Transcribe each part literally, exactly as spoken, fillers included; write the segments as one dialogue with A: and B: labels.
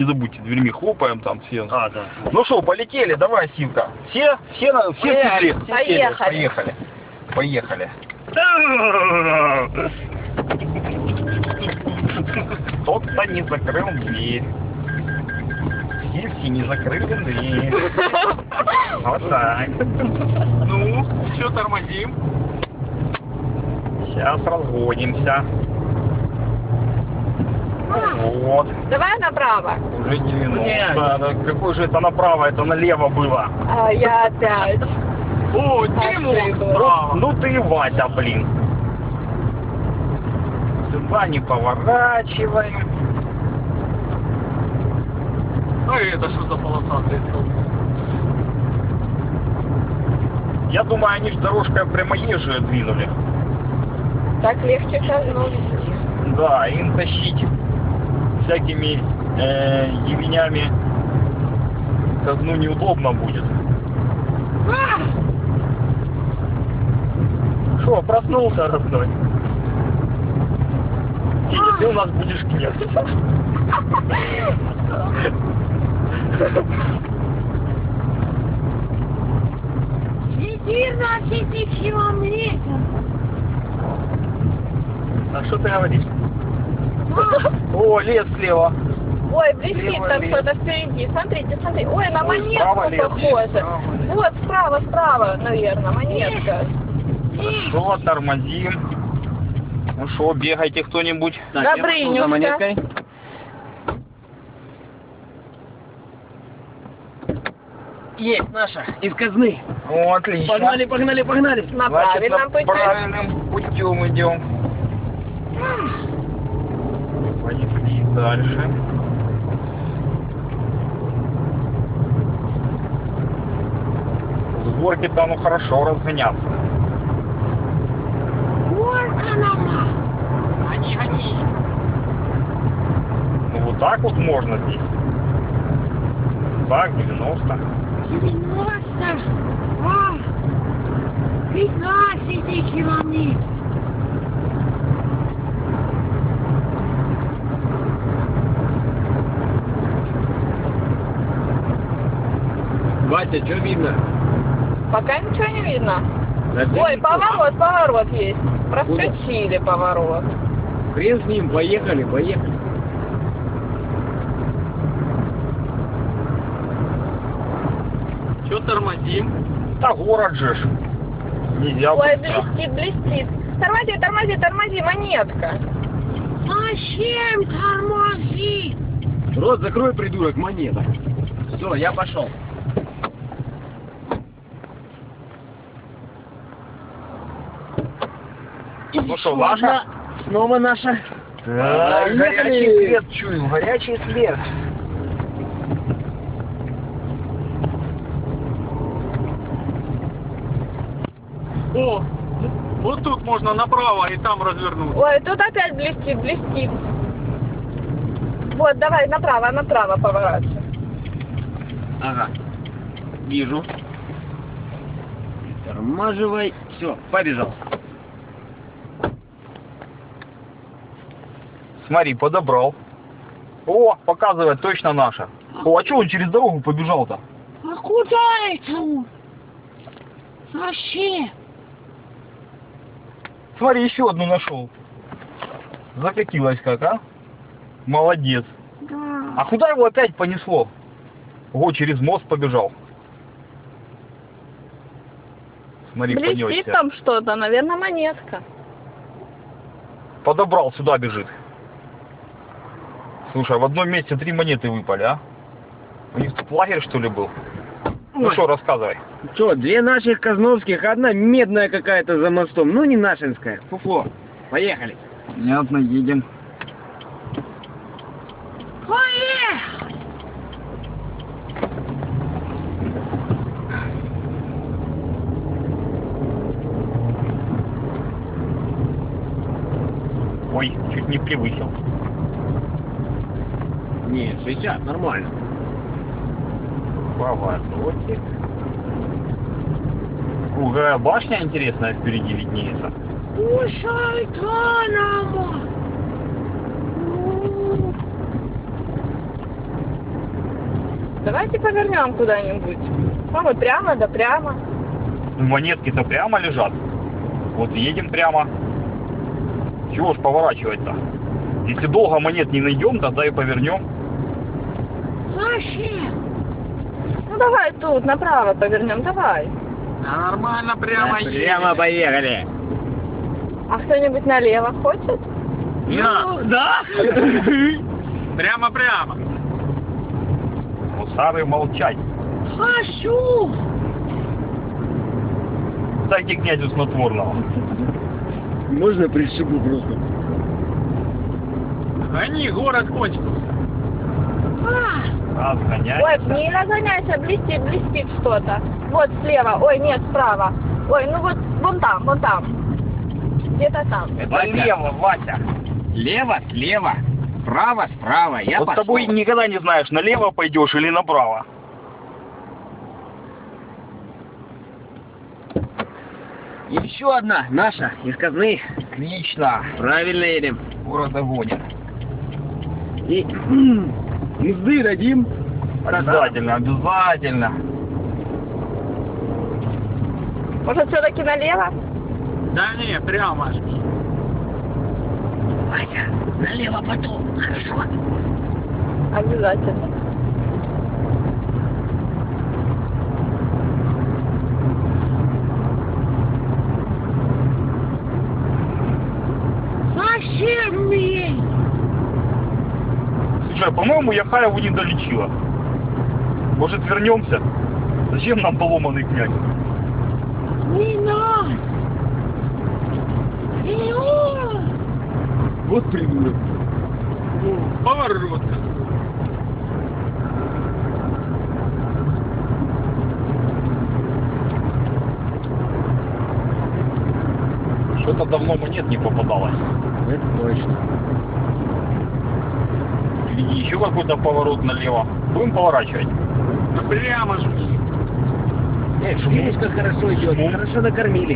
A: забудьте, дверьми хлопаем там все.
B: А, да.
A: Ну что, полетели, давай, Сивка. Все, все, на, все
B: Поехали.
A: все
C: Поехали.
A: Поехали. Поехали. Кто-то не закрыл дверь. Сивки не закрыли дверь. Вот так.
B: Ну, что, тормозим?
A: Сейчас разгонимся. Вот.
C: Давай направо.
A: Уже девяносто. Да, какой же это направо, это налево было.
C: А я опять.
B: О, дерьмо!
C: Ошиблась.
B: Справа.
A: Ну ты, Вася, блин. Сюда не поворачиваем.
B: А это что за полосатые столбы?
A: Я думаю, они же дорожкой прямоезжие двинули.
C: Так легче казну вести.
A: Да, им тащить всякими э, ебенями казну неудобно будет. Шо, проснулся, родной? Или ты у нас будешь князь?
D: четырнадцать километров.
A: А что ты говоришь? О, лес слева.
C: Ой, блестит
A: Слева
C: там
A: лес.
C: что-то впереди. Смотрите, смотрите. Ой, на
A: Ой, справа
C: монетку
A: лес.
C: похоже.
A: Справа лес.
C: Вот, справа, справа, наверное, монетка.
A: Хорошо, тормозим. Ну что, бегайте кто-нибудь.
B: Так, я
C: Добрынюшка.
B: пошел за монеткой. Есть наша, из казны.
A: О, отлично.
B: Погнали, погнали, погнали.
C: На
A: Значит,
C: правильном
A: на
C: пути.
A: правильным путем идем. Понеслись дальше. С горки-то ну хорошо разгоняться.
D: Горка нама.
B: Гони, гони.
A: Ну вот так вот можно здесь. Так, девяносто.
D: девяносто. А, пятнадцать километров.
B: Вася, что видно?
C: Пока ничего не видно.
B: Да
C: Ой,
B: ты-
C: поворот, поворот есть. Проскочили поворот.
B: Хрен с ним, поехали, поехали. Что тормозим?
A: Да город же ж. Нельзя
C: Ой,
A: быстро.
C: блестит, блестит. Тормози, тормози, тормози, монетка.
D: Зачем тормозить?
B: Рот закрой, придурок, монета. Все, я пошел.
A: Ну что, наша?
B: Снова наша.
A: Да,
B: Поехали.
A: горячий след чую, горячий след.
B: О, вот тут можно направо и там развернуться.
C: Ой, тут опять блестит, блестит. Вот, давай направо, направо поворачивай.
B: Ага. Вижу. Тормаживай. Все, побежал.
A: Смотри, подобрал. О, показывает, точно наша. О, а что он через дорогу побежал-то?
D: А куда это он? Зачем?
A: Смотри, еще одну нашел. Закатилась как, а? Молодец.
D: Да.
A: А куда его опять понесло? О, через мост побежал. Смотри,
C: Блестит
A: понесся.
C: там что-то, наверное, монетка.
A: Подобрал, сюда бежит. Слушай, а в одном месте три монеты выпали, а? У них тут лагерь, что ли, был? Ну
B: Ой.
A: что, рассказывай.
B: Что, две наших казновских, одна медная какая-то за мостом. Ну, не нашинская. Фуфло. Поехали.
A: Понятно, едем.
D: Поехали.
A: Ой, чуть не превысил.
B: Не, шестьдесят, нормально.
A: Поворотик. Круговая башня интересная впереди виднеется.
D: У шайтана.
C: Давайте повернем куда-нибудь. Ну, мы прямо, да прямо.
A: Монетки-то прямо лежат. Вот едем прямо. Чего ж поворачивать-то? Если долго монет не найдем, тогда и повернем.
D: Зачем?
C: Ну давай тут, направо повернем, давай.
E: Да нормально, прямо
B: Да,
E: едем.
B: прямо поехали.
C: А кто-нибудь налево хочет?
E: На,
B: Да?
E: прямо-прямо.
A: Мусары молчать.
D: Хочу!
A: Дайте князю снотворного.
B: Можно пришибу просто?
E: Гони, город кончился.
D: А,
A: Разгонять.
C: Ой, не разгоняйся, блестит, блестит что-то. Вот слева, ой, нет, справа. Ой, ну вот, вон там, вон там. Где-то там.
A: Это
B: Вася.
A: лево, Вася.
B: Слева, слева. Справа, справа. Я
A: Вот с
B: пошел.
A: тобой никогда не знаешь, налево пойдешь или направо.
B: Еще одна наша из казны.
A: Отлично.
B: Правильно едем.
A: Город догонит.
B: И мзды дадим.
A: Обязательно, обязательно.
C: Может, все-таки налево?
E: Да не, прямо же.
B: Вася, налево потом. Хорошо.
C: Обязательно.
D: зачем мне?
A: Слушай, по-моему, я Хаеву не долечила. Может, вернемся? Зачем нам поломанный князь?
D: Не надо! Вперед!
B: Вот придурок.
E: О, поворот.
A: Что-то давно монет не попадалось.
B: Это точно.
A: Впереди еще какой-то поворот налево. Будем поворачивать.
E: Да прямо жми.
B: Эх, Жмушка хорошо идет.
A: Жму.
B: Хорошо накормили.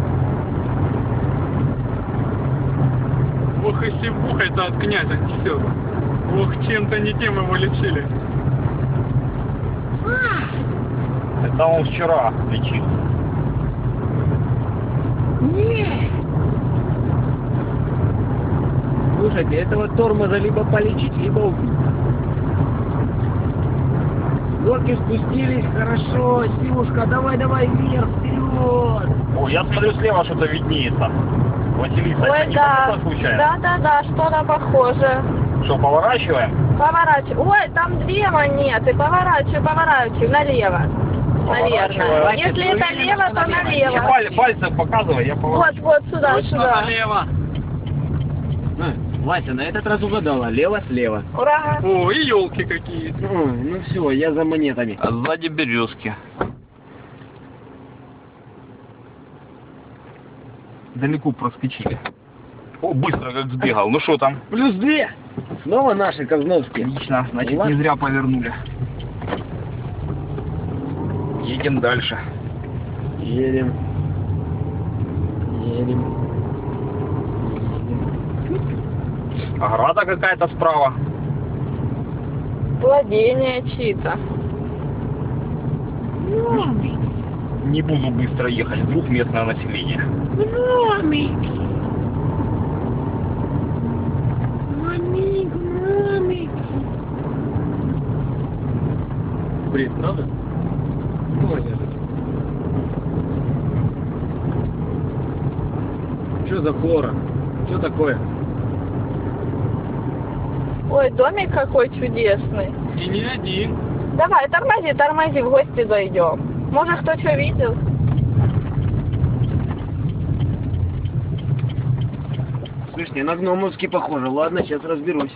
E: Ох, и сивухой-то от князя несет. Ох, чем-то не тем его лечили.
D: А,
A: Это он вчера лечил.
D: нет!
B: Слушайте, этого тормоза либо полечить, либо убить. Горки спустились, хорошо. Сивушка, давай, давай, вверх, вперед.
A: О, я смотрю, слева что-то виднеется. Василиса, это
C: Ой,
A: не
C: да.
A: монета случайно?
C: Да, да, да, что-то похоже.
A: Что, поворачиваем?
C: Поворачивай. Ой, там две монеты. Поворачивай, поворачивай. Налево. Наверное.
A: Поворачивай.
C: Если
B: Ну,
C: это
B: видно,
C: лево,
B: что
C: то
B: налево.
A: Мне
C: налево.
A: паль- пальцем показывай, я
C: Вот,
A: поворачиваю.
C: вот, сюда,
E: Точно
C: сюда.
E: налево.
B: А, Вася, на этот раз угадала. Лево, слева.
C: Ура.
E: О, и елки какие-то.
B: Ну, ну все, я за монетами.
A: А сзади березки. Далеко проскочили. О, быстро как сбегал. Ну что там?
B: Плюс две. Снова наши казновские.
A: Отлично, значит
B: Ладно.
A: не зря повернули. Едем дальше.
B: Едем. Едем.
A: Ограда какая-то справа.
C: Владение чьи-то.
D: Гномик!
A: Не буду быстро ехать, вдруг местное население.
D: Гномики! Они гномики!
B: Бред, правда? Ну, возьмем. Что за флора? Что такое?
C: Ой, домик какой чудесный.
E: И не один.
C: Давай, тормози, тормози, в гости зайдем. Может, кто что видел?
B: Слышь, не на гномовский похоже. Ладно, сейчас разберусь.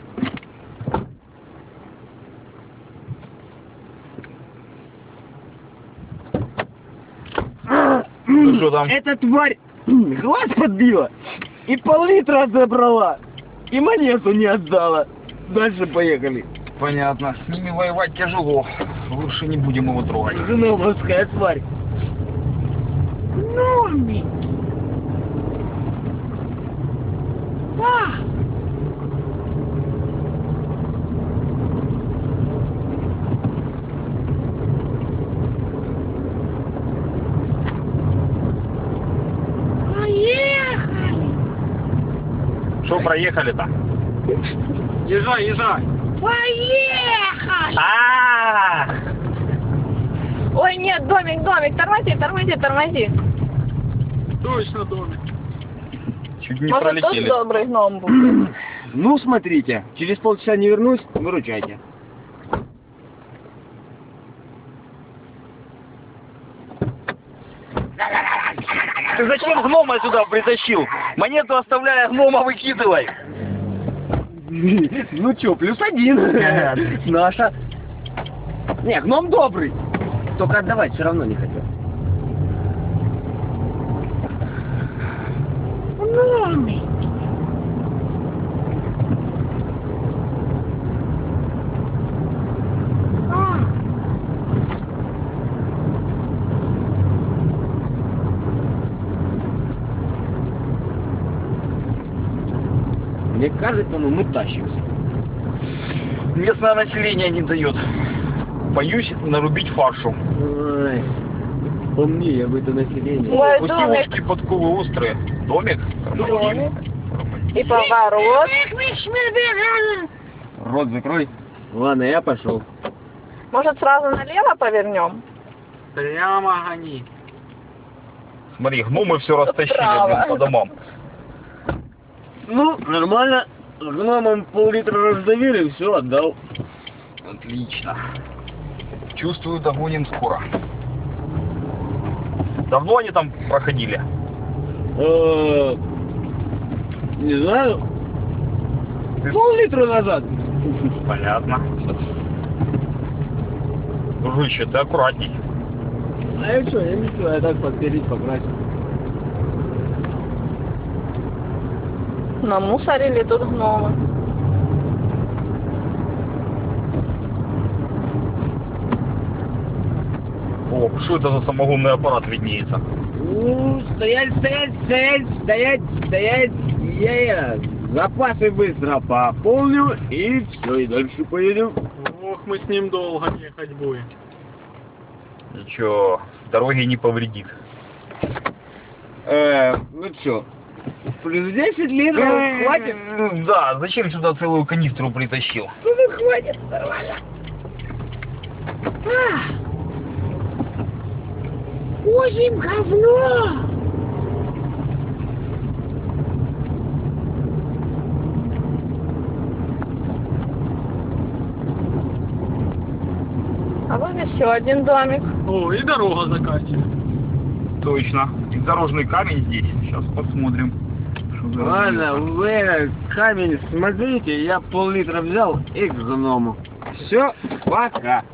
A: Ну что там?
B: Эта тварь глаз подбила и пол-литра забрала. И монету не отдала. Дальше поехали.
A: Понятно. С ними воевать тяжело. Лучше не будем его трогать.
B: Гномовская тварь.
D: Гномики! Да!
A: Что проехали-то?
E: Езжай, езжай.
D: Поехали!
A: А,
C: Ой, нет, домик, домик, тормози, тормози, тормози.
E: Точно домик.
A: чуть не
C: Может, тоже
A: пролетели.
C: добрый гном будет?
B: Ну, смотрите, через полчаса не вернусь, выручайте.
A: Ты зачем гнома сюда притащил? Монету оставляя, гнома выкидывай.
B: Ну чё, плюс один. Наша. Не, гном добрый. Только отдавать все равно не хотел.
D: Гномик. А,
B: Мне кажется, ну мы тащимся.
A: Местное население не дает. Боюсь нарубить фаршу.
B: Ой, помни, я в это население.
C: Ой,
A: Пустилочки,
C: домик,
A: подковы острые. Домик?
C: домик. И поворот.
B: Рот закрой. Ладно, я пошел.
C: Может, сразу налево повернем?
E: Прямо гони.
A: Смотри, гномы все растащили,
C: Право.
A: блин, по домам.
B: Ну, нормально. Гномом пол-литра раздавили, все, отдал.
A: Отлично. Чувствую, догоним скоро. Давно они там проходили?
B: Э, Не знаю.
A: Ты-
B: Пол-литра назад.
A: Понятно. Дружище, ты аккуратней.
B: А я что, я ничего, я так подпереть, покрасил.
C: Намусорили тут гномы.
A: О, что это за самогонный аппарат виднеется?
B: Ну, стоять, стоять, стоять, стоять, стоять. Я запасы быстро пополню и все, и дальше поедем.
E: Ох, мы с ним долго ехать будем.
A: Ничего, дороги не повредит.
B: Э, ну что, плюс десять литров хватит?
A: Да, зачем сюда целую канистру притащил?
B: Ну, хватит, нормально.
D: возим говно.
C: А вот еще один домик.
E: О, и дорога заканчивается.
A: Точно. И дорожный камень здесь. Сейчас посмотрим. Что за
B: Ладно,
A: разница.
B: вы этот камень смотрите, я пол-литра взял и к гному. Все, пока.